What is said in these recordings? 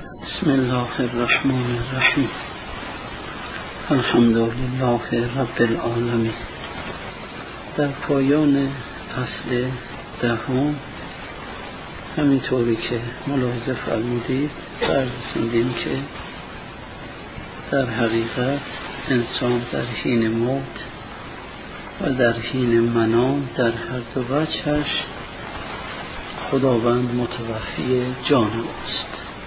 بسم الله الرحمن الرحیم. الحمد لله رب العالمین. در پایان فصل دهم همینطوری که ملاحظه فرمودید بررسیدیم که در حقیقت انسان در حین موت و در حین منام در هر دو وجهش خداوند متوفی جان اوست.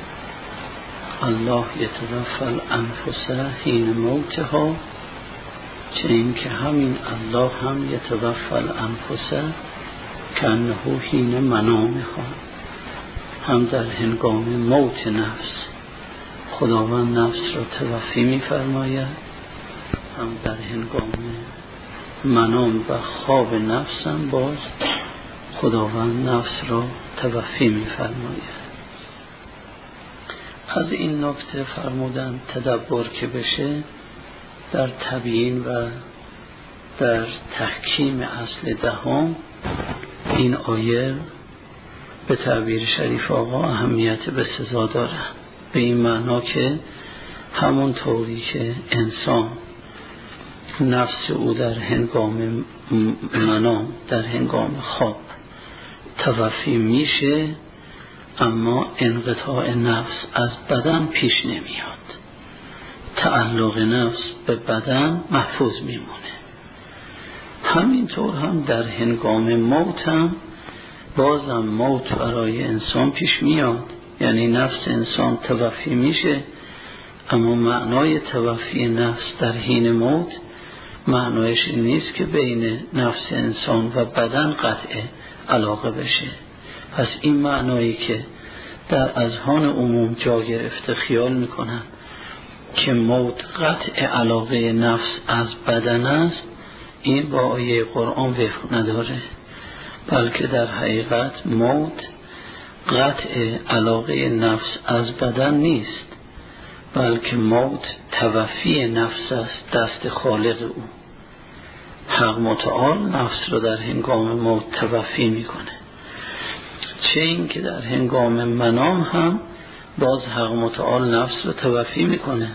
الله یتوفی الانفس حین موتها، چه این که همین الله هم یتوفی الانفس کانه حین منامها، هم در هنگام موت نفس خداوند نفس را توفی می فرماید، هم در هنگام منام و خواب نفس هم باز خداوند نفس را توفی می فرماید. از این نکته فرمودن تدبر که بشه در تبیین و در تحکیم اصل دهم این آیه به تعبیر شریف آقا اهمیت بسزا داره، به این معنا که همون طوری که انسان نفس او در هنگام منام در هنگام خواب توفی میشه، اما انقطاع نفس از بدن پیش نمیاد، تعلق نفس به بدن محفوظ میمونه. همینطور هم در هنگام موت هم بازم موت برای انسان پیش میاد، یعنی نفس انسان توفی میشه، اما معنای توفی نفس در حین موت معنایش این نیست که بین نفس انسان و بدن قطع علاقه بشه. پس این معنایی که در اذهان عموم جا گرفته خیال میکنن که موت قطع علاقه نفس از بدن است، این با آیه قرآن وفق نداره، بلکه در حقیقت موت قطع علاقه نفس از بدن نیست، بلکه موت توفی نفس است دست خالق او. حق متعال نفس رو در هنگام موت توفی میکنه، چه این که در هنگام منام هم باز حق متعال نفس رو توفی میکنه.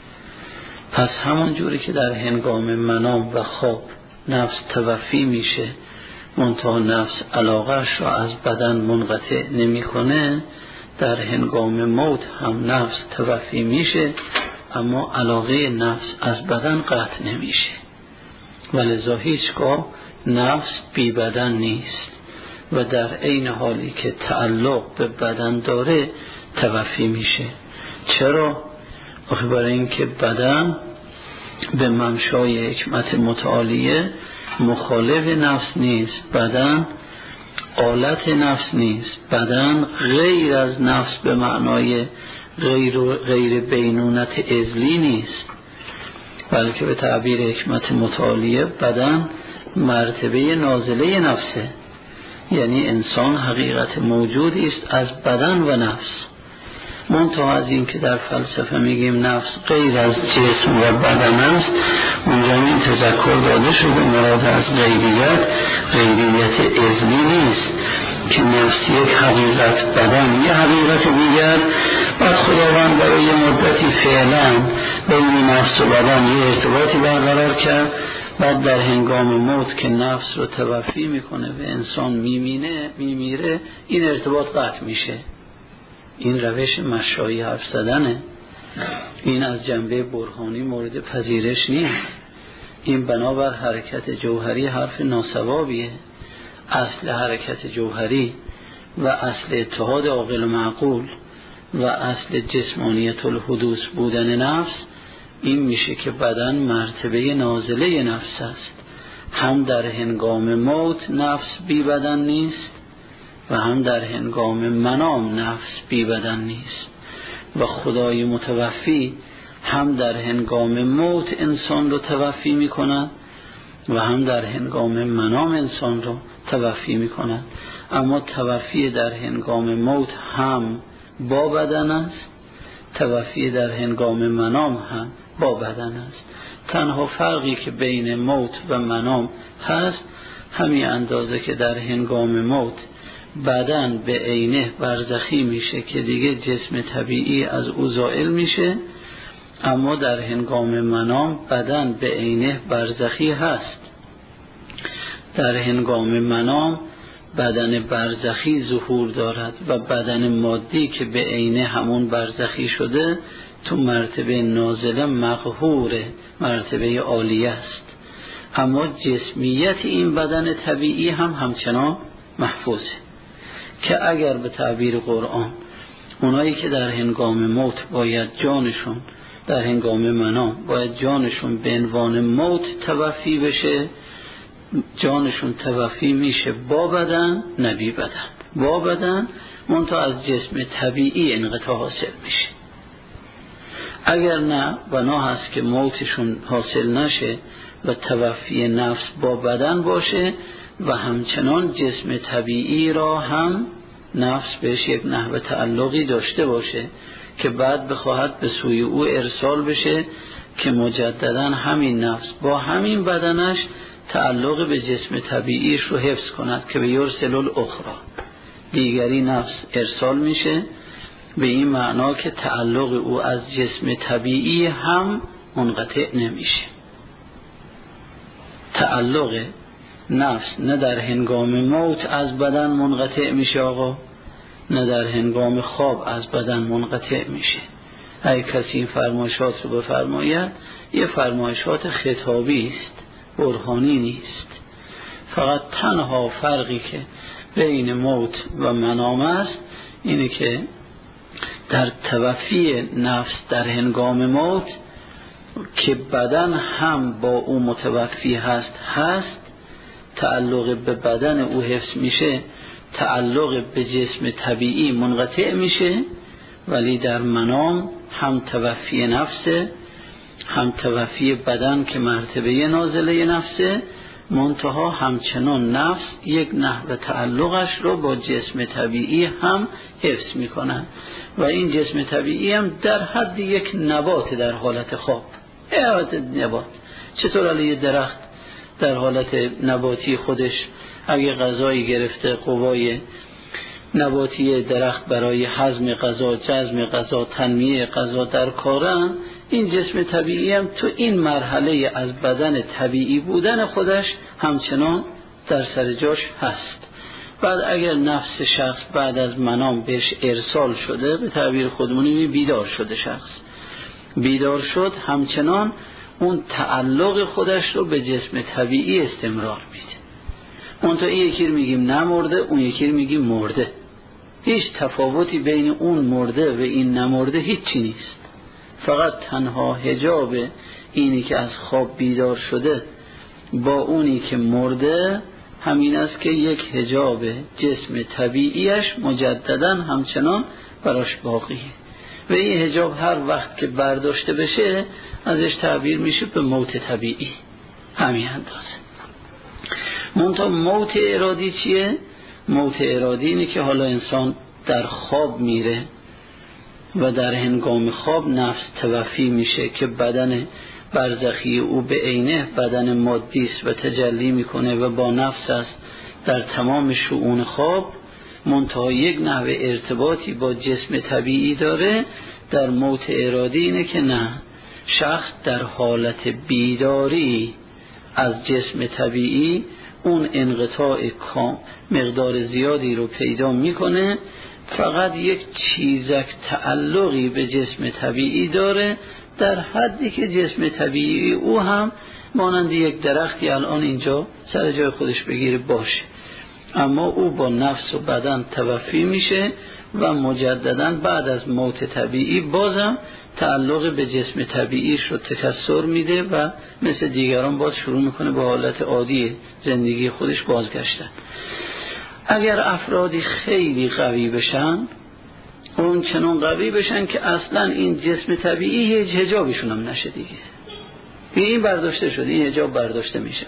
پس همون جوری که در هنگام منام و خواب نفس توفی میشه منتها نفس علاقهش را از بدن منقطع نمیکنه، در هنگام موت هم نفس توفی میشه اما علاقه نفس از بدن قطع نمیشه، ولذا هیچگاه نفس بی بدن نیست و در عین حالی که تعلق به بدن داره توفی میشه. چرا؟ برای اینکه بدن به ممشای حکمت متعالیه مخالف نفس نیست، بدن آلت نفس نیست، بدن غیر از نفس به معنای غیر بینونت ازلی نیست، بلکه به تعبیر حکمت متعالیه بدن مرتبه نازله نفسه، یعنی انسان حقیقت موجودی است از بدن و نفس. منتها از این که در فلسفه میگیم نفس غیر از جسم و بدن است، اونجا این تذکر داده شده مراد از غیریت ازلی نیست که نفس یک حقیقت، بدن یک حقیقت دیگر، بعد خداوند برای یه مدتی فعلا بین نفس و بدن یه ارتباطی برقرار کرد، بعد در هنگام موت که نفس رو توفی میکنه و انسان میمیره این ارتباط قطع میشه. این روش مشایی حرف زدنه، این از جنبه برهانی مورد پذیرش نیست، این بنابر حرکت جوهری حرف ناسوابیه. اصل حرکت جوهری و اصل اتحاد عاقل و معقول و اصل جسمانیت الحدوث بودن نفس این میشه که بدن مرتبه نازله نفس است، هم در هنگام موت نفس بی بدن نیست و هم در هنگام منام نفس بی بدن نیست، و خدای متوفی هم در هنگام موت انسان رو توفی میکنند و هم در هنگام منام انسان رو توفی میکنند، اما توفی در هنگام موت هم با بدن است، توفی در هنگام منام هم با بدن است. تنها فرقی که بین موت و منام هست همین اندازه که در هنگام موت بدن به عینه برزخی میشه که دیگه جسم طبیعی از او زائل میشه، اما در هنگام منام بدن به عینه برزخی هست. در هنگام منام بدن برزخی ظهور دارد و بدن مادی که به عینه همون برزخی شده تو مرتبه نازله مقهوره، مرتبه عالیه است، اما جسمیت این بدن طبیعی هم همچنان محفوظه، که اگر به تعبیر قرآن اونایی که در هنگام موت باید جانشون، در هنگام منام باید جانشون به عنوان موت توفی بشه، جانشون توفی میشه با بدن، نه بی بدن، با بدن، منتها از جسم طبیعی انقطاع حاصل میشه. اگر نه، بنا هست که موتشون حاصل نشه و توفی نفس با بدن باشه و همچنان جسم طبیعی را هم نفس بهش یک نحو تعلقی داشته باشه که بعد بخواهد به سوی او ارسال بشه که مجددا همین نفس با همین بدنش تعلق به جسم طبیعیش رو حفظ کند که به یرسل الاخرى، دیگری نفس ارسال میشه، به این معنا که تعلق او از جسم طبیعی هم منقطع نمیشه. تعلق نفس نه در هنگام موت از بدن منقطع میشه آقا، نه در هنگام خواب از بدن منقطع میشه. اگه کسی این فرمایشات رو بفرماید، یه فرمایشات خطابی است، برهانی نیست. فقط تنها فرقی که بین موت و منام است اینه که در توفی نفس در هنگام موت که بدن هم با او متوفی هست تعلق به بدن او حفظ میشه، تعلق به جسم طبیعی منقطع میشه، ولی در منام هم توفی نفسه، هم توفی بدن که مرتبه نازله نفسه، منتها همچنان نفس یک نحو تعلقش رو با جسم طبیعی هم حفظ میکنن و این جسم طبیعی هم در حد یک نبات در حالت خواب. نبات چطور علیه درخت در حالت نباتی خودش اگه غذایی گرفته، قوای نباتی درخت برای هضم غذا، جذب غذا، تنمیه غذا در کارن، این جسم طبیعی هم تو این مرحله از بدن طبیعی بودن خودش همچنان در سر جاش هست. بعد اگر نفس شخص بعد از منام بهش ارسال شده، به تعبیر خودمونی بیدار شده، شخص بیدار شد، همچنان اون تعلق خودش رو به جسم طبیعی استمرار میده. اون تا این یکی میگیم نمرده، اون یکی میگیم مرده، هیچ تفاوتی بین اون مرده و این نمرده هیچی نیست. فقط تنها حجاب اینی که از خواب بیدار شده با اونی که مرده همین است که یک حجاب جسم طبیعیش مجددا همچنان براش باقیه و این حجاب هر وقت که برداشته بشه ازش تعبیر میشه به موت طبیعی، همین اندازه. منتها موت ارادی چیه؟ موت ارادی اینه که حالا انسان در خواب میره و در هنگام خواب نفس توفی میشه که بدن برزخی او به عینه بدن مادی است و تجلی میکنه و با نفس است در تمام شؤون خواب، منتها یک نحو ارتباطی با جسم طبیعی داره. در موت ارادی اینه که نه، شخص در حالت بیداری از جسم طبیعی اون انقطاع مقدار زیادی رو پیدا میکنه، فقط یک چیزک تعلقی به جسم طبیعی داره در حدی که جسم طبیعی او هم مانند یک درختی الان اینجا سر جای خودش بگیره باشه، اما او با نفس و بدن توفی میشه و مجددا بعد از موت طبیعی بازم تعلق به جسم طبیعیش رو تکثر میده و مثل دیگران باز شروع میکنه به حالت عادی زندگی خودش بازگشتن. اگر افرادی خیلی قوی بشن، اون چنان قوی بشن که اصلا این جسم طبیعی هیچ حجابشون هم نشه دیگه، این برداشته شده، این حجاب برداشته میشه،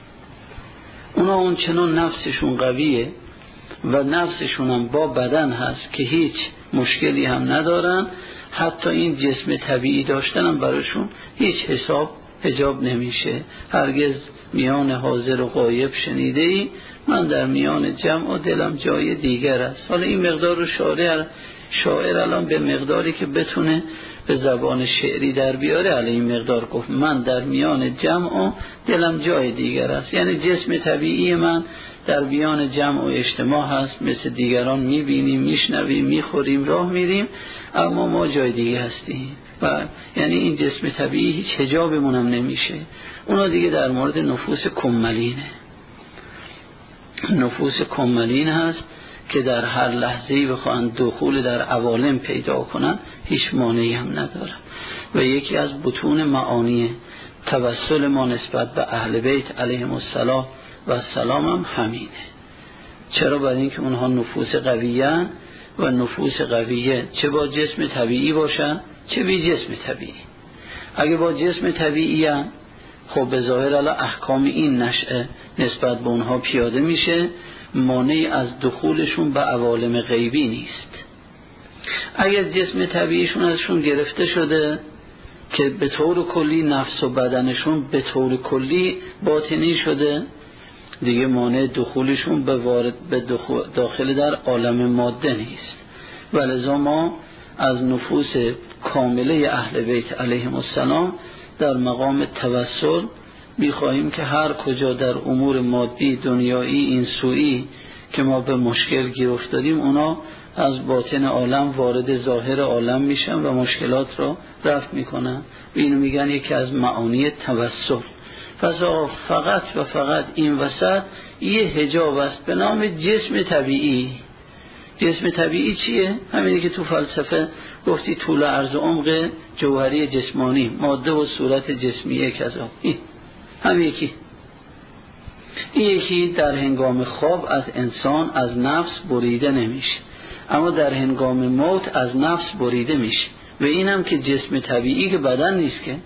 اونا اون چنان نفسشون قویه و نفسشون هم با بدن هست که هیچ مشکلی هم ندارن، حتی این جسم طبیعی داشتن هم براشون هیچ حجاب نمیشه، هرگز میان حاضر و غایب شنیده ای، من در میان جمع و دلم جای دیگر است. حالا این مقدار رو شاعر الان به مقداری که بتونه به زبان شعری در بیاره الان این مقدار گفت من در میان جمع و دلم جای دیگر است، یعنی جسم طبیعی من در میان جمع و اجتماع هست، مثل دیگران میبینیم، میشنویم، میخوریم، راه میریم، اما ما جای دیگه هستیم و یعنی این جسم طبیعی هیچ حجابمون هم نمیشه. اونا دیگه در مورد نفوس کملینه. نفوس کملین هست که در هر لحظه‌ای بخوان دخول در عوالم پیدا کنن هیچ مانعی هم ندارن و یکی از بطون معانی توسل ما نسبت به اهل بیت علیهم السلام و السلام هم همینه. چرا؟ برای اینکه اونها نفوس قویه و نفوس قویه چه با جسم طبیعی باشن چه بی جسم طبیعی. اگه با جسم طبیعی هم خب به ظاهر الان احکام این نشأه نسبت به اونها پیاده میشه، مانعی از دخولشون به عوالم غیبی نیست. اگر جسم طبیعیشون ازشون گرفته شده که به طور کلی نفس و بدنشون به طور کلی باطنی شده، دیگه مانع دخولشون به داخل در عالم ماده نیست. ولذا ما از نفوس کامله اهل بیت علیهم السلام در مقام توسل می‌خواهیم که هر کجا در امور مادی دنیایی این سوئی که ما به مشکل گیر افتادیم اونا از باطن عالم وارد ظاهر عالم میشن و مشکلات را رفع میکنن. اینو میگن یکی از معانی توسل. پس فقط و فقط این وسط یه حجاب است به نام جسم طبیعی. جسم طبیعی چیه؟ همینی که تو فلسفه گفتی طول عرض و عمق جوهری جسمانی، ماده و صورت جسمیه کذا. هم یکی. این یکی در هنگام خواب از انسان از نفس بریده نمیشه، اما در هنگام موت از نفس بریده میشه و این هم که جسم طبیعی که بدن نیست که.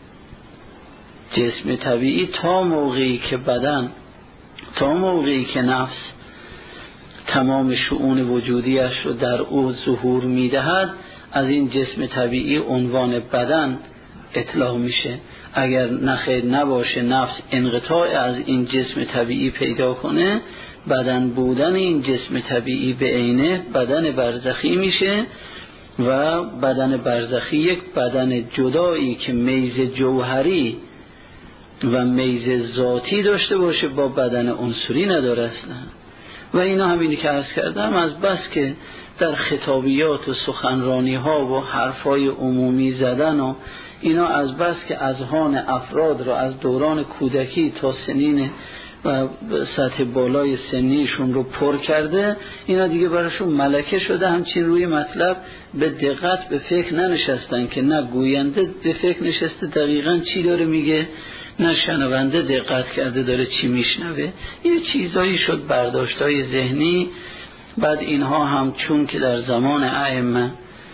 جسم طبیعی تا موقعی که بدن، تا موقعی که نفس تمام شؤون وجودیش رو در او ظهور میدهد از این جسم طبیعی عنوان بدن اطلاق میشه. اگر نخیر نباشه نفس انقطاع از این جسم طبیعی پیدا کنه، بدن بودن این جسم طبیعی به عینه بدن برزخی میشه و بدن برزخی یک بدن جدایی که میز جوهری و میز ذاتی داشته باشه با بدن عنصری نداره اصلا. و اینا همینی که عرض کردم از بس که در خطابیات و سخنرانی ها و حرفای عمومی زدن و اینا از بس که اذهان افراد را از دوران کودکی تا سنین و سطح بالای سنیشون رو پر کرده، اینا دیگه براشون ملکه شده. همچین روی مطلب به دقت به فکر ننشستن که نه گوینده به فکر نشسته دقیقاً چی داره میگه، نه شنونده دقت کرده داره چی میشنوه. یه چیزایی شد برداشتای ذهنی. بعد اینها هم چون که در زمان ائمه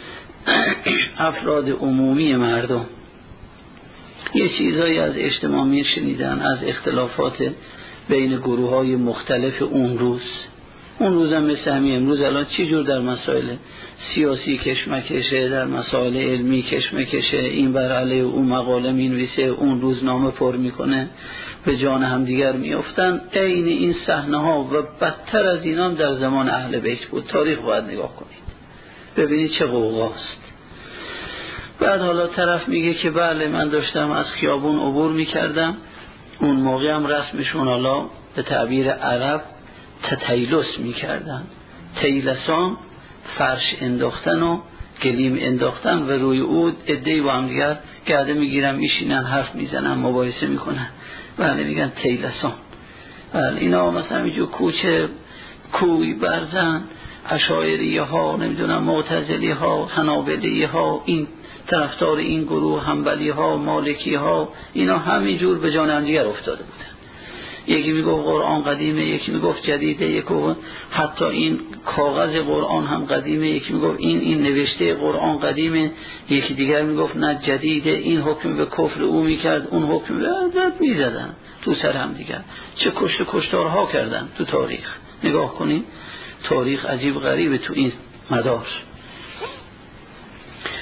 افراد عمومی مردم یه چیزایی از اجتماع میشنیدن، از اختلافات بین گروه‌های مختلف اون روز هم مثل همین امروز الان چی جور در مسائل سیاسی کشمکشه، در مسائل علمی کشمکشه، این بر علیه اون مقاله مینویسه، اون روزنامه پر میکنه، به جان هم دیگر میافتن. عین این صحنه ها و بدتر از اینا هم در زمان اهل بیت بود. تاریخ باید نگاه کنید ببینید چه غوغاست. بعد حالا طرف میگه که بله من داشتم از خیابون عبور میکردم، اون موقع هم رسمشون حالا به تعبیر عرب تطیلس میکردن، تیلسان فرش انداختن و گلیم انداختن و روی او عده‌ای با هم دیگر گرده میگیرن میشینن حرف میزنن مباحثه میکنن. بله میگن تیلسان. بله اینا مثلا اینجور کوچه کوی برزن اشاعری ها نمیدونم معتزلی ها حنابلی ها این طرفدار این گروه حنبلی ها مالکی ها اینا همینجور به جان هم دیگر افتاده بودن. یکی میگفت قرآن قدیمه، یکی میگفت جدیده، یکی حتی این کاغذ قرآن هم قدیمه، یکی میگفت این نوشته قرآن قدیمه، یکی دیگر میگفت نه جدیده، این حکم به کفر او میکرد، اون حکم به عدد میزدن تو سر هم دیگر. چه کشتارها کردن تو تاریخ. نگاه کنید تاریخ عجیب غریبه تو این مدار.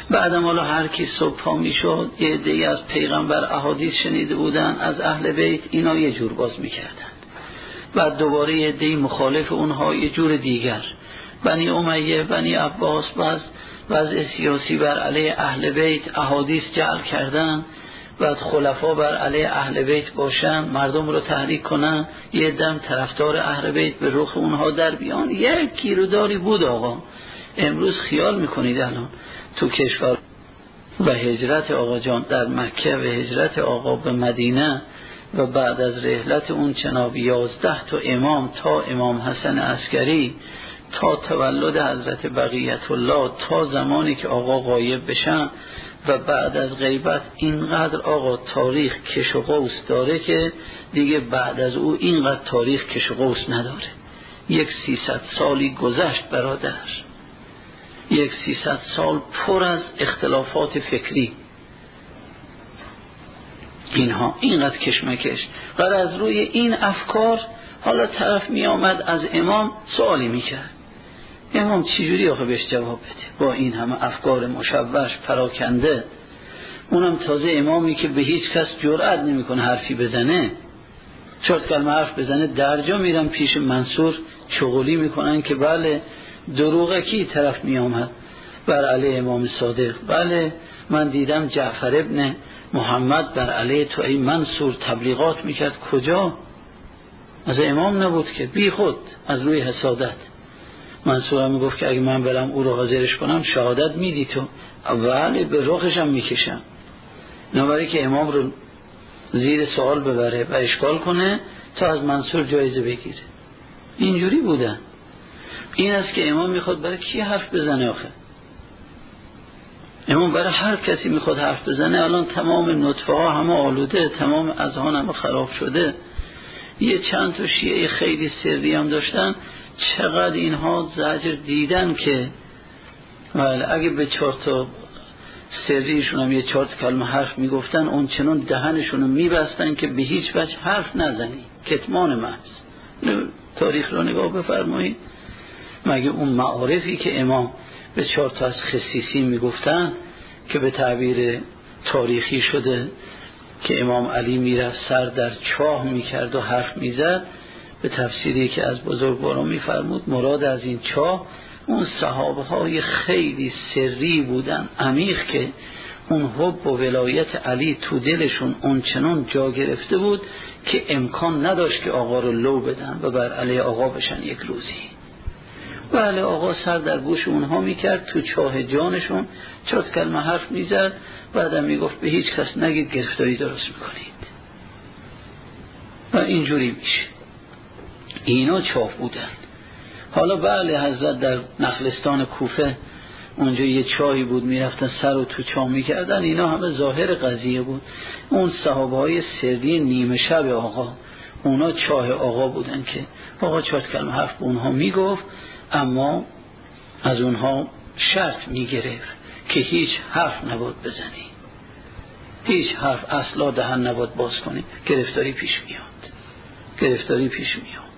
بعدم حالا هر کی صبح پا میشد یه عده‌ای از پیغمبر احادیث شنیده بودن از اهل بیت، اینا یه جور باز میکردن. بعد دوباره یه عده‌ای مخالف اونها یه جور دیگر، بنی امیه، بنی عباس، وضع سیاسی بر علیه اهل بیت احادیث جعل کردن، بعد خلفا بر علیه اهل بیت باشن، مردم رو تحریک کنن، یه دم طرفدار اهل بیت به رخ اونها در بیان. یک گیروداری بود آقا. امروز خیال میکنید الان تو کشور و هجرت آقا جان در مکه و هجرت آقا به مدینه و بعد از رحلت اون جناب 11 تا امام تا امام حسن عسکری تا تولد حضرت بقیت الله تا زمانی که آقا غایب بشن و بعد از غیبت، اینقدر آقا تاریخ کش و قوس داره که دیگه بعد از او اینقدر تاریخ کش و قوس نداره. 300 سالی گذشت برادر، 300 سال پر از اختلافات فکری، اینها اینقدر کشمکش. بعد از روی این افکار حالا طرف می آمد از امام سوالی می کرد، امام چجوری آخه بهش جواب بده با این همه افکار مشوش پراکنده؟ اونم تازه امامی که به هیچ کس جرئت نمی کنه حرفی بزنه، 4 کلمه حرف بزنه درجا میرن پیش منصور چغلی میکنن که بله دروغه کی طرف می آمد بر علیه امام صادق، بله من دیدم جعفر ابن محمد بر علیه تو ای منصور تبلیغات میکرد. کجا؟ از امام نبود که، بی خود از روی حسادت. منصور هم میگفت که اگه من برم او رو حاضرش کنم شهادت میدی تو، ولی به رخشم میکشم، نبری که امام رو زیر سوال ببره و اشکال کنه تا از منصور جایزه بگیره. اینجوری بودن. این است که امام میخواد برای کی حرف بزنه آخه؟ امام برای هر کسی میخواد حرف بزنه. الان تمام نطفه ها همه آلوده، تمام اذهان همه خراب شده. یه چند تا شیعه خیلی سری هم داشتن، چقدر اینها زجر دیدن که اگه به 4 تا سریشون هم یه 4 کلمه حرف میگفتن اون چنون دهنشون رو میبستن که به هیچ وجه حرف نزنی، کتمان محض. تاریخ رو نگاه بفرمایید، مگه اون معارفی که امام به 4 تا از خصیصی میگفتن که به تعبیر تاریخی شده که امام علی میرفت سر در چاه میکرد و حرف میزد، به تفسیری که از بزرگواران میفرمود مراد از این چاه اون صحابه های خیلی سری بودن، عمیق، که اون حب و ولایت علی تو دلشون اون چنان جا گرفته بود که امکان نداشت که آقا رو لو بدن و بر علی آقا بشن یک روزی. بله آقا سر در گوش اونها میکرد، تو چاه جانشون 4 کلمه حرف میزد، بعدم میگفت به هیچ کس نگید گرفتاری درست میکنید و اینجوری میشه. اینا چاه بودن. حالا بله حضرت در نخلستان کوفه اونجا یه چاهی بود، میرفتن سر رو تو چاه میکردن، اینا همه ظاهر قضیه بود. اون صحابه های سری نیمه شب آقا، اونا چاه آقا بودن که آقا 4 کلمه حرف به اونها میگفت، اما از اونها شرط میگرفت که هیچ حرف نباید بزنی، هیچ حرف اصلا دهن نباید باز کنی، گرفتاری پیش میاد.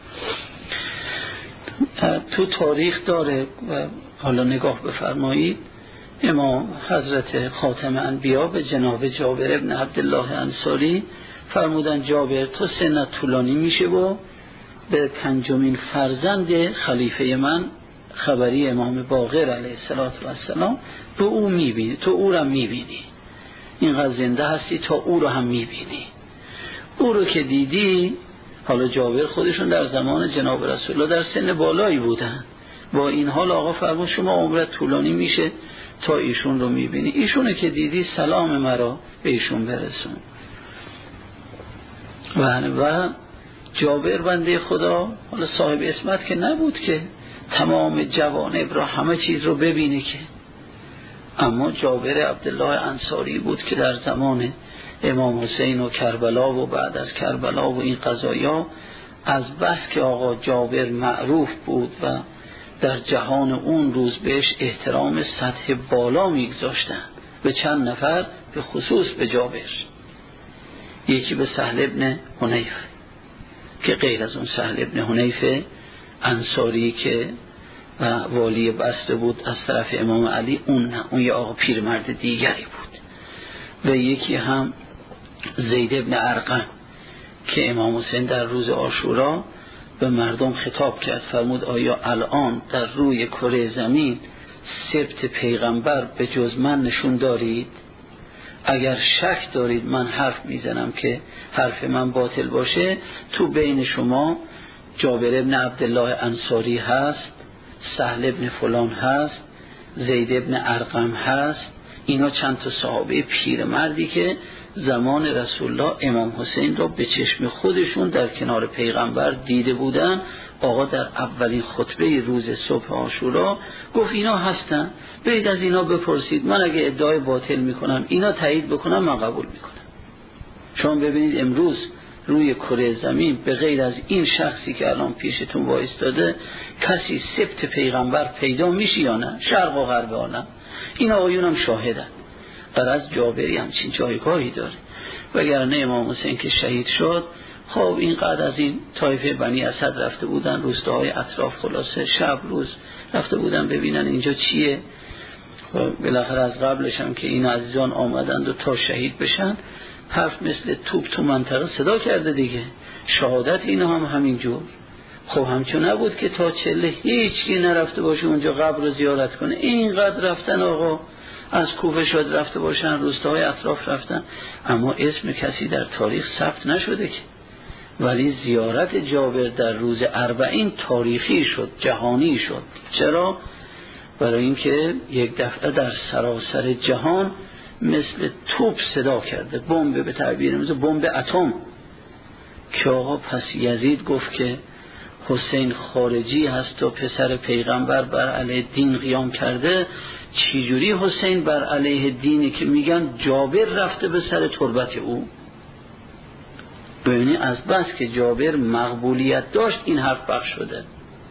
تو تاریخ داره و حالا نگاه بفرمایید، امام حضرت خاتم انبیا به جناب جابر ابن عبدالله انصاری فرمودن جابر تو سنت طولانی میشه و به 5مین فرزند خلیفه من خبری امام باقر علیه السلام به او میبینی، تو او رو میبینی، اینقدر زنده هستی تا او رو هم میبینی. او رو که دیدی، حالا جابر خودشون در زمان جناب رسول الله در سن بالایی بودن، با این حال آقا فرمود شما عمرت طولانی میشه تا ایشون رو میبینی، ایشونه که دیدی سلام مرا به ایشون برسون. و جابر بنده خدا حالا صاحب اسمت که نبود که تمام جوانب را همه چیز رو ببینه که، اما جابر عبدالله انصاری بود که در زمان امام حسین و کربلا و بعد از کربلا و این قضایا، از بس که آقا جابر معروف بود و در جهان اون روز بهش احترام سطح بالا میگذاشتن، به چند نفر، به خصوص به جابر. یکی به سهل ابن حنیف که غیر از اون سهل ابن حنیف انصاری که و والی بسته بود از طرف امام علی، اون نه، اون یه آقا پیرمرد دیگری بود. و یکی هم زید ابن ارقم که امام حسین در روز عاشورا به مردم خطاب کرد، فرمود آیا الان در روی کره زمین سبت پیغمبر به جز من نشون دارید؟ اگر شک دارید من حرف میزنم که حرف من باطل باشه. تو بین شما جابر ابن عبدالله انصاری هست، سهل ابن فلان هست، زید ابن ارقم هست. اینا چند تا صحابه پیرمردی که زمان رسول الله امام حسین را به چشم خودشون در کنار پیغمبر دیده بودن. آقا در اولین خطبه روز صبح عاشورا گفت اینا هستن، برید از اینا بپرسید، من اگه ادعای باطل میکنم اینا تایید بکنم من قبول میکنم. شما ببینید امروز روی کره زمین به غیر از این شخصی که الان پیشتون وایستاده کسی سبت پیغمبر پیدا میشه یا نه؟ شرق و غرب عالم این آقایون هم شاهدن. غرض جابری همچین جایگاهی داره، وگرنه امام حسین که شهید شد، خب اینقدر از این طایفه بنی اسد رفته بودن روستاهای اطراف، خلاصه شب روز رفته بودن ببینن اینجا چیه. خب بالاخره از قبلش هم که این عزیزان آمدند و تا شهید بشن حرف مثل توپ تو منطقه صدا کرده دیگه. شهادت اینا هم همینجور. خب همچون نبود که تا چله هیچ کی نرفته باشه اونجا قبر رو زیارت کنه. اینقدر رفتن آقا، از کوفه شد رفته باشن، روستاهای اطراف رفتن، اما اسم کسی در تاریخ ثبت نشده که. ولی زیارت جابر در روز اربعین تاریخی شد، جهانی شد. چرا؟ برای اینکه یک دفعه در سراسر جهان مثل توپ صدا کرده، بمب، به تعبیر مثل بمب اتم، که آقا پس یزید گفت که حسین خارجی هست و پسر پیغمبر بر علیه دین قیام کرده. چجوری حسین بر علیه دینی که میگن جابر رفته به سر تربت او؟ ببینید از بس که جابر مقبولیت داشت این حرف پخش شده.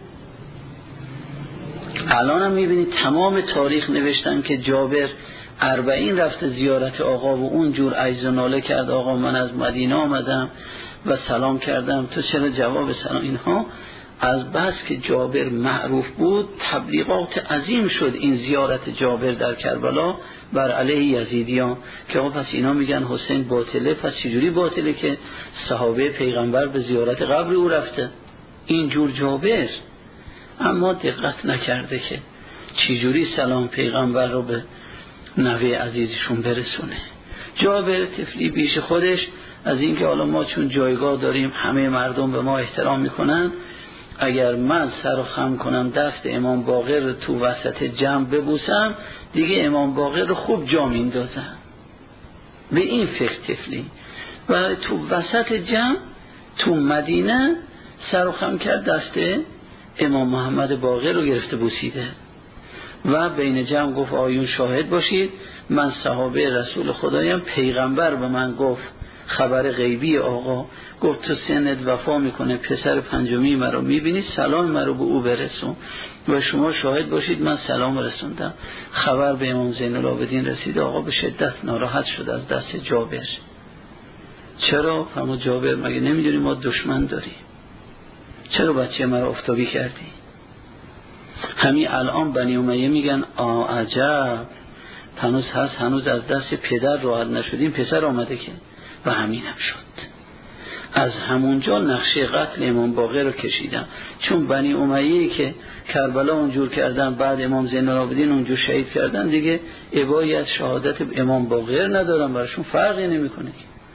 الان هم میبینید تمام تاریخ نوشتن که جابر اربعین رفته زیارت آقا و اونجور عجز و ناله کرد، آقا من از مدینه آمدم و سلام کردم، تو چرا جواب سلام؟ اینها از بس که جابر معروف بود تبلیغات عظیم شد این زیارت جابر در کربلا بر علیه یزیدیان، که آقا پس اینا میگن حسین باطله. پس چجوری باطله که صحابه پیغمبر به زیارت قبر او رفته؟ اینجور جابر اما دقت نکرده که چجوری سلام پیغمبر رو به نوه عزیزشون برسونه. جابر طفلی بیش خودش از اینکه حالا ما چون جایگاه داریم همه مردم به ما احترام میکنن، اگر من سر و خم کنم دست امام باقر رو تو وسط جمع ببوسم دیگه امام باقر رو خوب جا میندازم. به این فکر طفلی و تو وسط جمع تو مدینه سر و خم کرد، دست امام محمد باقر رو گرفته بوسیده و بین جمع گفت آیون شاهد باشید من صحابه رسول خدایم، پیغمبر به من گفت خبر غیبی آقا، گفت تو سنت وفا میکنه، پسر پنجمی مرا میبینی، سلام مرا به او برسون و شما شاهد باشید من سلام رسوندم. خبر به امام زین العابدین رسید، آقا به شدت ناراحت شد از دست جابر. چرا؟ فرمود جابر مگه نمیدونی ما دشمن داریم؟ چرا بچه مرا افتابی کردی؟ همین الان بنی امیه میگن عجب، هنوز از دست پدر راحت نشدیم، پسر آمده که. و همین هم شد. از همونجا نقشه قتل امام باقر رو کشیدم، چون بنی امیه که کربلا اونجور کردن، بعد امام زین العابدین اونجور شهید کردن، دیگه ابایی از شهادت امام باقر ندارن، براشون فرقی نمیکنه.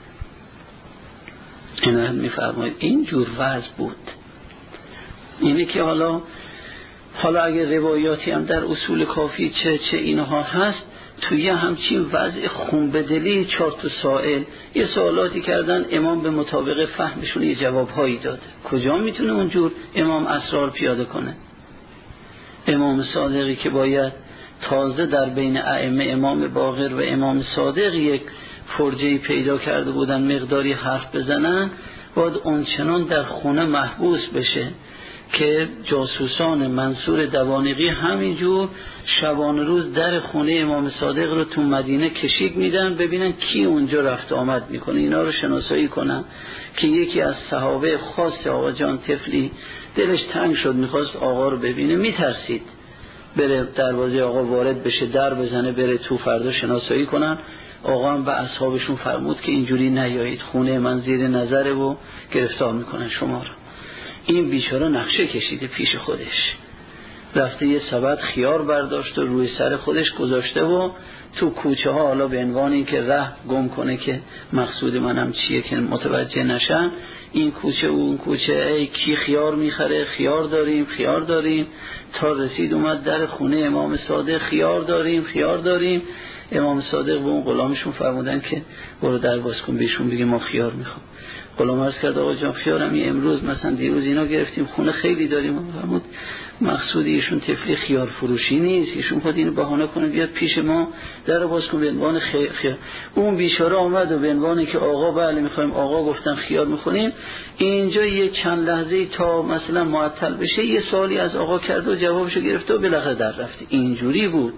اینا میفرماید اینجور وضع بود. اینه که حالا اگه روایاتی هم در اصول کافی چه اینها هست، توی همچین وضع خونبدلی 4 تا سائل یه سوالاتی کردن، امام به مطابق فهمشون یه جوابهایی داده. کجا میتونه اونجور امام اسرار پیاده کنه؟ امام صادقی که باید تازه در بین ائمه امام باقر و امام صادق یک فرجه‌ای پیدا کرده بودن مقداری حرف بزنن، باید اونچنان در خونه محبوس بشه که جاسوسان منصور دوانقی همینجور شبانه روز در خونه امام صادق رو تو مدینه کشیک میدن ببینن کی اونجا رفت آمد میکنه، اینا رو شناسایی کنن که یکی از صحابه خاص آقا جان طفلی دلش تنگ شد میخواست آقا رو ببینه، میترسید بره دروازه آقا وارد بشه، در بزنه بره تو، فردا شناسایی کنن. آقا هم به اصحابشون فرمود که اینجوری نیایید، خونه من زیر نظره و گرفتار میکنن شما رو. این بیچاره نقشه کشیده پیش خودش، رفته یه سبد خیار برداشت و روی سر خودش گذاشته و تو کوچه ها، حالا به عنوان این که ره گم کنه که مقصود منم چیه که متوجه نشن، این کوچه اون کوچه، ای کی خیار میخره، خیار داریم خیار داریم، تا رسید اومد در خونه امام صادق، خیار داریم خیار داریم. امام صادق به اون غلامشون فرمودن که برو در باز کن بهشون بگه ما خیار میخوام. غلام عرض کرد آقا جان خیارم امروز مثلا دیروز اینا گرفتیم خونه خیلی داریم. فرمود مقصود ایشون طفلی خیار فروشی نیست، ایشون خود اینو بهانه کنه بیاد پیش ما در باز کن به عنوان خیار. اون بیچاره آمد و به عنوانی که آقا بله میخوایم، آقا گفتن خیار میخونیم. اینجا یه چند لحظه تا مثلا معطل بشه یه سوالی از آقا کرد و جوابشو گرفت و بالاخره در رفت. اینجوری بود.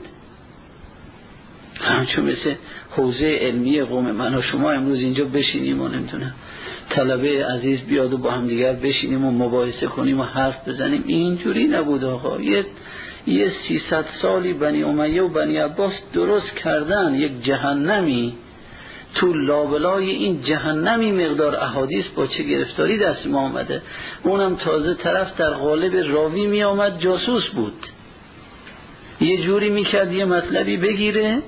همچون مثل حوزه علمی قوم من و شما امروز اینجا بشینیم و نمیدونم طلبه عزیز بیاد و با هم دیگر بشینیم و مباحثه کنیم و حرف بزنیم، اینجوری نبود آقا. یه 300 سالی بنی امیه و بنی عباس درست کردن یک جهنمی، تو لابلای این جهنمی مقدار احادیث با چه گرفتاری دست ما آمده. اونم تازه طرف در قالب راوی می آمد جاسوس بود، یه جوری میکرد یه مطلبی بگیره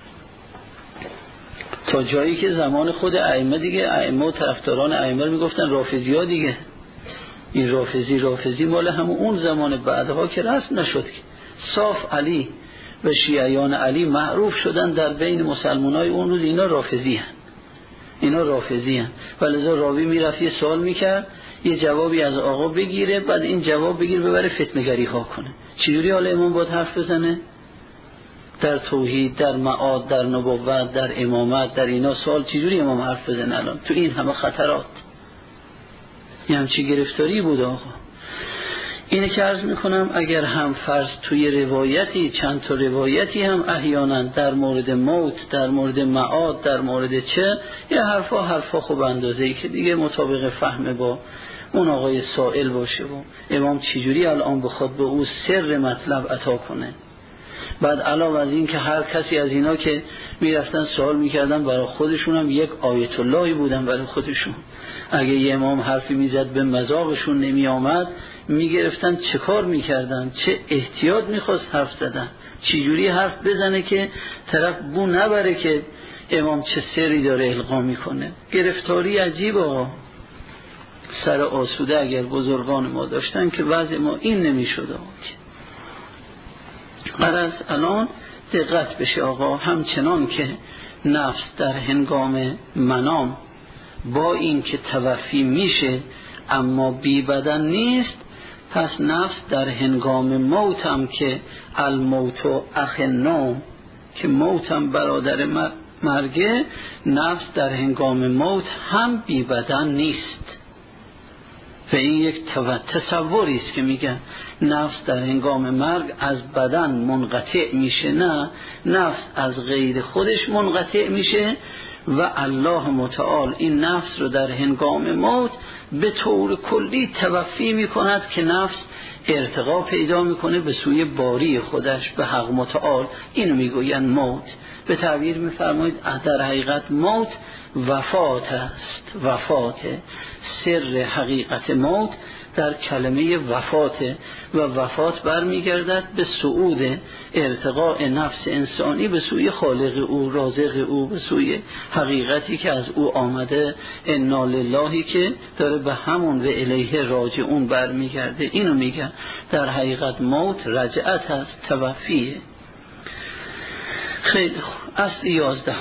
تا جایی که زمان خود ائمه دیگه، ائمه و طرفداران ائمه میگفتن رافضی ها دیگه، این رافضی مال همون اون زمان بعدها که رسم نشد که صاف علی و شیعیان علی معروف شدن در بین مسلمانای اون روز، اینا رافضی هن و لذا راوی میرفت یه سوال میکرد یه جوابی از آقا بگیره، بعد این جواب بگیر ببره فتنه‌گری ها کنه. چجوری حالا امام باید حرف بزنه؟ در توحید، در معاد، در نبوت، در امامت، در اینا سوال چجوری امام حرف بزنه الان تو این همه خطرات؟ یه همچی گرفتاری بود آقا. اینه که عرض میکنم اگر هم فرض توی روایتی، چند تا روایتی هم احیانا در مورد موت، در مورد معاد، در مورد چه، یه حرفا خوب اندازه‌ای که دیگه مطابق فهم با اون آقای سائل باشه و امام چجوری الان بخواد به او سر مطلب عطا کنه. بعد علاوه از این که هر کسی از اینا که میرفتن سوال میکردن برای خودشون هم یک آیت اللهی بودن برای خودشون. اگه یه امام حرفی میزد به مذاقشون نمی آمد میگرفتن چه کار میکردن، چه احتیاط میخواست حرف زدن، چجوری حرف بزنه که طرف بو نبره که امام چه سری داره القا میکنه. گرفتاری عجیب آقا. سر آسوده اگر بزرگان ما داشتن که وضع ما این نمیشد آقا. غرض الان دقت بشه آقا، همچنان که نفس در هنگام منام با این که توفی میشه اما بی بدن نیست، پس نفس در هنگام موت هم که الموت و اخ نوم، که موت هم برادر مرگه، نفس در هنگام موت هم بی بدن نیست. و این یک تصوری است که میگن نفس در هنگام مرگ از بدن منقطع میشه، نه، نفس از غیر خودش منقطع میشه و الله متعال این نفس رو در هنگام موت به طور کلی توفی میکند که نفس ارتقا پیدا میکنه به سوی باری خودش، به حق متعال. اینو میگوین موت. به تعبیر میفرمایید در حقیقت موت وفات است. وفات، سر حقیقت موت در کلمه وفات و وفات برمیگردد به صعود ارتقاء نفس انسانی به سوی خالق او، رازق او، به سوی حقیقتی که از او آمده، انا للهی که داره به همون و الیه راجعون برمیگرده. اینو میگن در حقیقت موت رجعت است، توفیه. خیلی خوب. اصل 11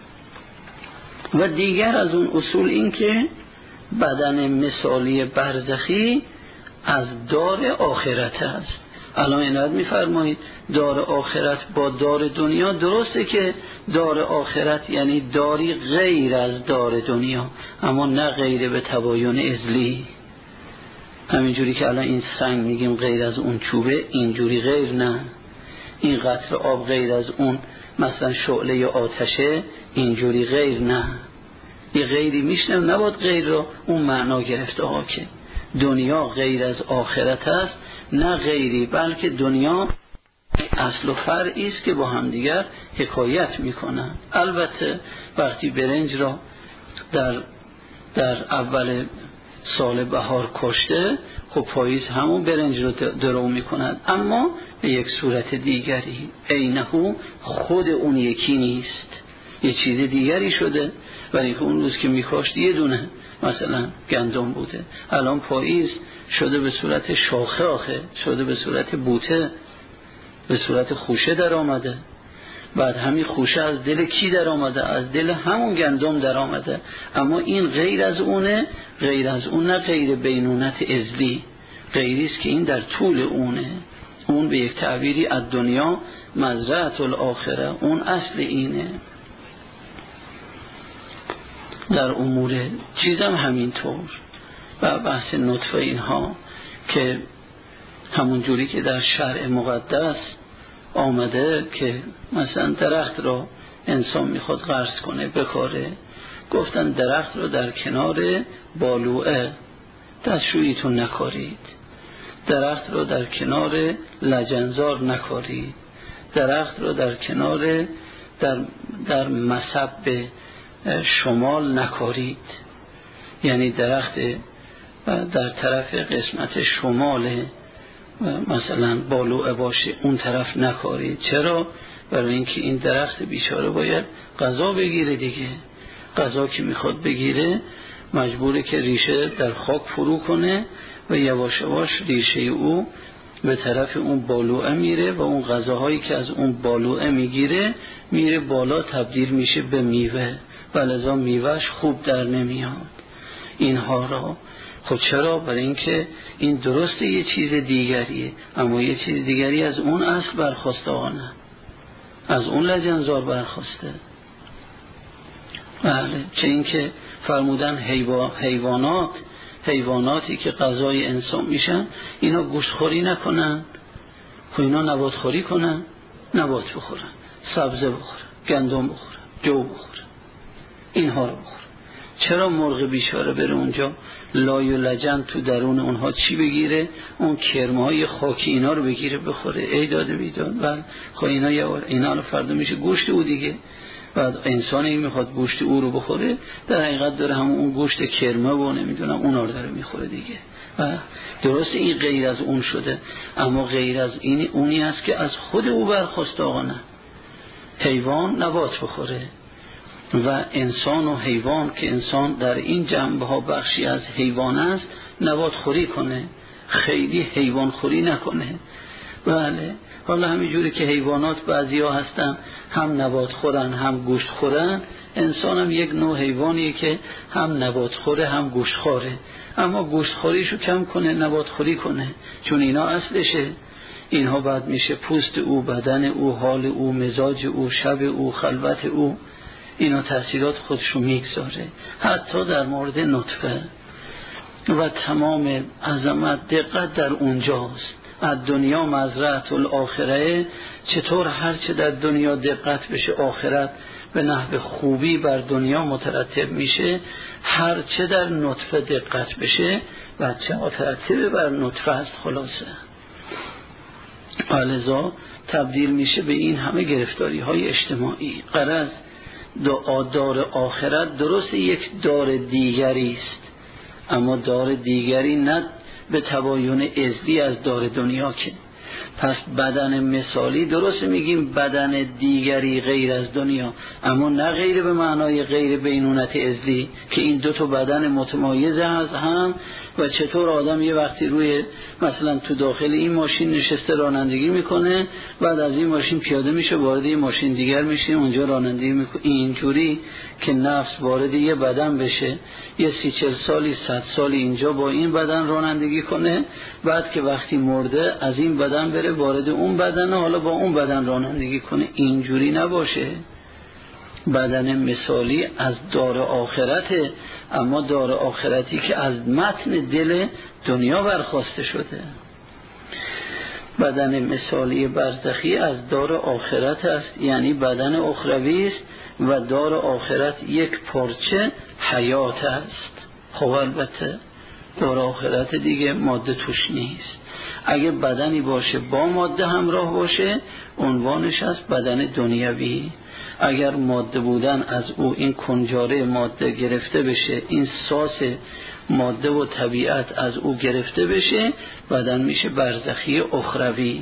و دیگر از اون اصول این که بدن مثالی برزخی از دار آخرت است. الان اینات میفرمایید دار آخرت با دار دنیا، درسته که دار آخرت یعنی داری غیر از دار دنیا، اما نه غیر به تباین ازلی. همینجوری که الان این سنگ میگیم غیر از اون چوبه، اینجوری غیر نه. این قطره آب غیر از اون مثلا شعله یا آتشه، اینجوری غیر نه، یه غیری میشنم، نباید غیر رو اون معنا گرفته ها که دنیا غیر از آخرت است، نه غیری، بلکه دنیا اصل و فرعی است که با هم دیگر حکایت میکنن. البته وقتی برنج را در اول سال بهار کشته، خب پاییز همون برنج رو درو میکنند، اما به یک صورت دیگری، عینه خود اون یکی نیست، یه چیز دیگری شده. ولی که اون روز که میکاشت یه دونه مثلا گندم بوده، الان پاییز شده به صورت شاخه، آخه شده به صورت بوته، به صورت خوشه در آمده. بعد همین خوشه از دل کی در آمده؟ از دل همون گندم در آمده. اما این غیر از اونه، غیر از اون، نه غیر بینونت ازلی، غیریست که این در طول اونه. اون به یک تعبیری از دنیا مزرعه الاخره، اون اصل اینه. در امور چیزم همینطور. و بحث نطفه اینها که همون جوری که در شرع مقدس آمده که مثلا درخت را انسان میخواد غرس کنه بکاره، گفتن درخت رو در کنار بالوعه دستشوییتون نکارید، درخت رو در کنار لجنزار نکارید، درخت رو در کنار در مصب شمال نکارید، یعنی درخت در طرف قسمت شمال مثلا بالوعه باشه اون طرف نکارید. چرا؟ برای اینکه این درخت بیچاره باید غذا بگیره دیگه، غذا که میخواد بگیره مجبوره که ریشه در خاک فرو کنه و یواش یواش ریشه او به طرف اون بالوعه میره و اون غذاهایی که از اون بالوعه میگیره میره بالا، تبدیل میشه به میوه و لذا میوهش خوب در نمیاد. اینها را خود چرا؟ برای اینکه این درسته یه چیز دیگریه، اما یه چیز دیگری از اون اصل برخواسته، آنه از اون لجنزار برخواسته. بله، چه اینکه فرمودن حیواناتی که غذای انسان میشن اینا گوشت خوری نکنن، خب اینا نبات خوری کنن، نبات بخورن، سبزه بخورن، گندم بخورن، جو بخورن، اینها رو بخورن. چرا مرغ بیچاره بره اونجا لای و لجن تو درون اونها چی بگیره؟ اون کرمهای خاکی اینا رو بگیره بخوره. ای داده بیداد. بله، خب اینا رو فردا میشه گوشت او دیگه. بعد انسانی میخواد گوشت او رو بخوره، در حقیقت داره همون اون گوشت کرمه و نمیدونم اونا رو داره میخوره دیگه. و درست این غیر از اون شده، اما غیر از این اونی است که از خود او برخواسته. آقا نه، حیوان نبات بخوره و انسان و حیوان که انسان در این جنبه ها بخشی از حیوان است نبات خوری کنه، خیلی حیوان خوری نکنه. بله، حالا همین جوری که حیوانات بعضی ها هستن هم نبات خورن هم گوشت خورن، انسان هم یک نوع حیوانیه که هم نبات خوره هم گوشت خوره، اما گوشت خوریشو کم کنه، نبات خوری کنه، چون اینا اصلشه. اینها بعد میشه پوست او، بدن او، حال او، مزاج او، شب او، خلوت او، اینا تأثیرات خودشو میگذاره. حتی در مورد نطفه و تمام عظمت دقت در اونجاست. از دنیا مزرعه الاخره، چطور هرچه در دنیا دقت بشه آخرت به نحو خوبی بر دنیا مترتب میشه، هرچه در نطفه دقت بشه و چه مترتب بر نطفه است. خلاصه لذا تبدیل میشه به این همه گرفتاری های اجتماعی. غرض دار آخرت درست یک دار دیگری است، اما دار دیگری نه به تباین ازلی از دار دنیا که. پس بدن مثالی درست میگیم بدن دیگری غیر از دنیا، اما نه غیر به معنای غیر بینونت ازلی که این دو تا بدن متمایز هست هم. و چطور آدم یه وقتی روی مثلا تو داخل این ماشین نشسته رانندگی میکنه، بعد از این ماشین پیاده میشه وارد این ماشین دیگر میشه اونجا رانندگی میکنه، اینجوری که نفس وارد یه بدن بشه، یه 30-40 سالی 100 سالی اینجا با این بدن رانندگی کنه، بعد که وقتی مرده از این بدن بره وارد اون بدن، حالا با اون بدن رانندگی کنه. اینجوری نباشه. بدن مثالی از دار آخرته، اما دار آخرتی که از متن دل دنیا برخواسته شده. بدن مثالی برزخی از دار آخرت است، یعنی بدن اخروی است و دار آخرت یک پارچه حیات است. خب البته دار آخرت دیگه ماده توش نیست. اگه بدنی باشه با ماده همراه باشه عنوانش است بدن دنیوی. اگر ماده بودن از او این کنجاره ماده گرفته بشه، این ساس ماده و طبیعت از او گرفته بشه، بدن میشه برزخی اخروی.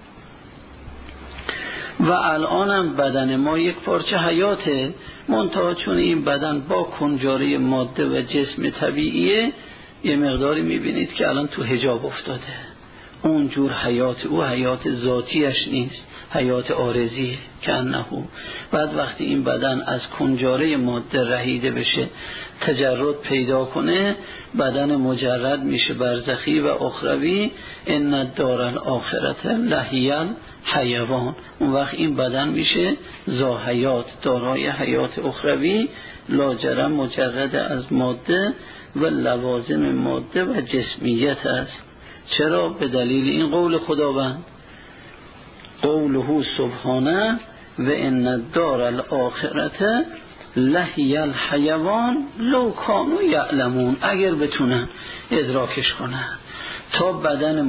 و الانم بدن ما یک پارچه حیاته، منتها چون این بدن با کنجاره ماده و جسم طبیعیه، یه مقداری میبینید که الان تو حجاب افتاده. اونجور حیات او حیات ذاتیش نیست، حیات عارضی که انه. بعد وقتی این بدن از کنجاره ماده رهیده بشه، تجرد پیدا کنه، بدن مجرد میشه برزخی و اخروی. ان الدار الاخرة لهی الحیوان. اون وقت این بدن میشه ذا حیات، دارای حیات اخروی، لاجرم مجرد از ماده و لوازم ماده و جسمیت است. چرا؟ به دلیل این قول خداوند، قوله سبحانه و ان الدار الاخرة لهی الحیوان لو کانوا یعلمون. اگر بتونن ادراکش کنن، تا بدن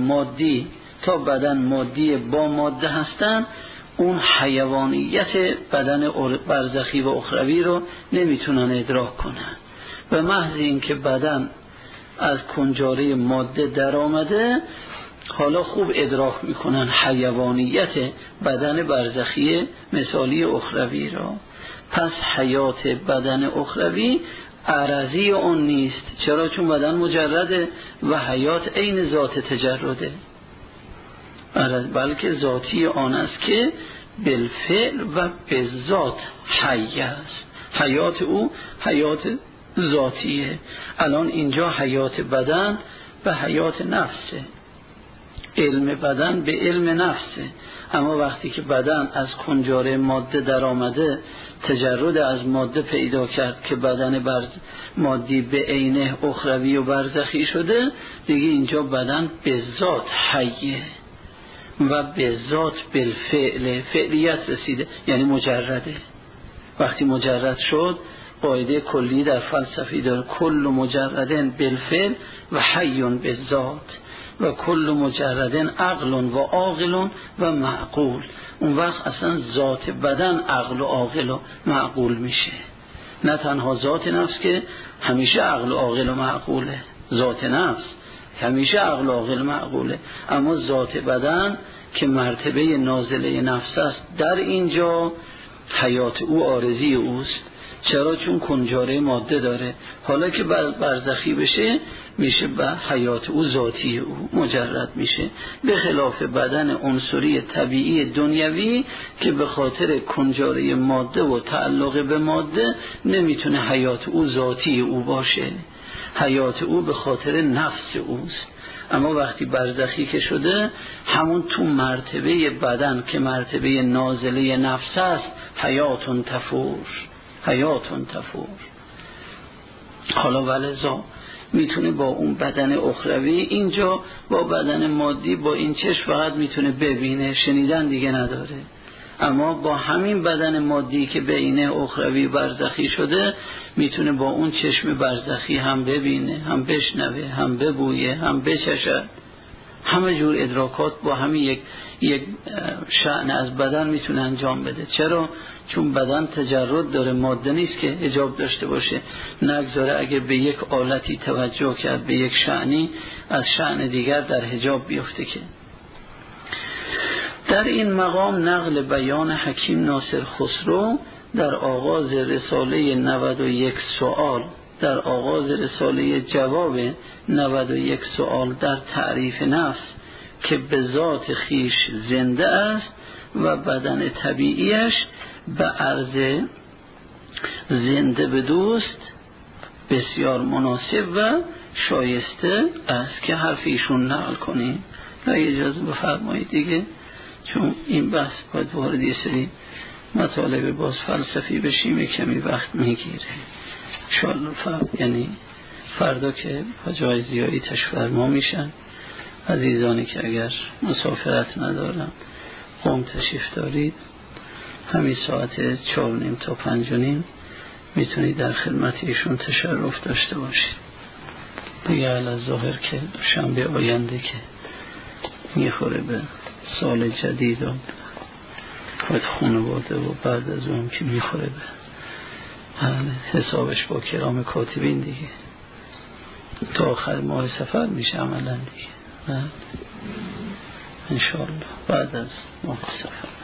مادی با ماده هستن، اون حیوانیت بدن برزخی و اخروی رو نمیتونن ادراک کنن. به محض اینکه بدن از کنجاره ماده در آمده، حالا خوب ادراک میکنن حیوانیت بدن برزخی مثالی اخروی را. پس حیات بدن اخروی عرضی اون نیست. چرا؟ چون بدن مجرده و حیات عین ذات تجرده، بلکه ذاتی آن است که بالفعل و بالذات حی است. حیات او حیات ذاتیه. الان اینجا حیات بدن و حیات نفسه، علم بدن به علم نفسه. اما وقتی که بدن از کنجاره ماده در آمده، تجرد از ماده پیدا کرد که بدن مادی به عینه اخروی و برزخی شده، دیگه اینجا بدن به ذات حیه و به ذات بالفعل، فعلیت رسیده، یعنی مجرده. وقتی مجرد شد، قاعده کلی در فلسفی داره، کل مجردن بالفعل و حی بالذات و کل مجردن عقل و عاقل و معقول. اون وقت اصلا ذات بدن عقل و عاقل و معقول میشه. نه تنها ذات نفس که همیشه عقل و عاقل و معقوله، ذات نفس همیشه عقل و عاقل و معقوله، اما ذات بدن که مرتبه نازله نفس است، در اینجا حیات او عارضی اوست. چرا؟ چون کنجاره ماده داره. حالا که برزخی بشه، میشه به حیات او ذاتی او مجرد میشه، به خلاف بدن عنصری طبیعی دنیوی که به خاطر کنجاره ماده و تعلق به ماده نمیتونه حیات او ذاتی او باشه، حیات او به خاطر نفس اوست. اما وقتی برزخی که شده، همون تو مرتبه بدن که مرتبه نازله نفس است، حیاتون تفور. حالا ولذا میتونه با اون بدن اخروی اینجا با بدن مادی با این چشم فقط میتونه ببینه، شنیدن دیگه نداره. اما با همین بدن مادی که بینه اخروی برزخی شده، میتونه با اون چشم برزخی هم ببینه، هم بشنوه، هم ببویه، هم بچشه. همه جور ادراکات با همین یک شأن از بدن میتونه انجام بده. چرا؟ چون بدن تجرد داره، ماده نیست که حجاب داشته باشه. نگذاره اگر به یک آلتی توجه کرد، به یک شأنی، از شأن دیگر در حجاب بیفته. که در این مقام نقل بیان حکیم ناصر خسرو در آغاز رساله 91 سوال، در آغاز رساله جواب 91 سوال در تعریف نفس که به ذات خیش زنده است و بدن طبیعیش به عرض زنده به دوست بسیار مناسب و شایسته است که حرف ایشون نقل کنیم. و اجازه بفرمایید دیگه، چون این بحث باید وارد یه سری مطالب باز فلسفی بشیم، کمی وقت میگیره. انشاءالله یعنی فردا که حاج آقای ضیایی تشریف فرما میشن، عزیزانی که اگر مسافرت ندارن قم تشریف دارید، همین ساعت 4:30 تا 5:30 میتونید در خدمت ایشون تشرف داشته باشید. دیگه الظاهر که شنبه آینده که میخوره به سال جدید و باید خانواده و بعد از اون که میخوره به حسابش با کرام کاتبین دیگه تا آخر ماه سفر میشه عملا دیگه، انشاءالله بعد از ماه سفر.